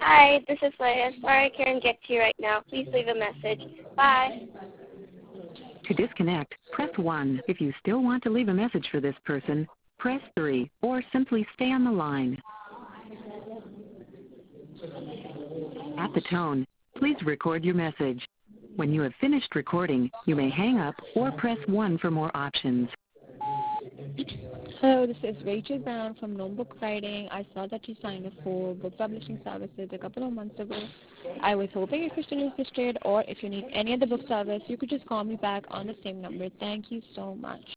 Hi, this is Leah. Sorry I can't get to you right now. Please leave a message. Bye. To disconnect, press 1. If you still want to leave a message for this person, press 3, or simply stay on the line. At the tone, please record your message. When you have finished recording, you may hang up or press 1 for more options. Hello, this is Rachel Brown from Gnome Book Writing. I saw that you signed up for book publishing services a couple of months ago. I was hoping if you're still interested, or if you need any other book service, you could just call me back on the same number. Thank you so much.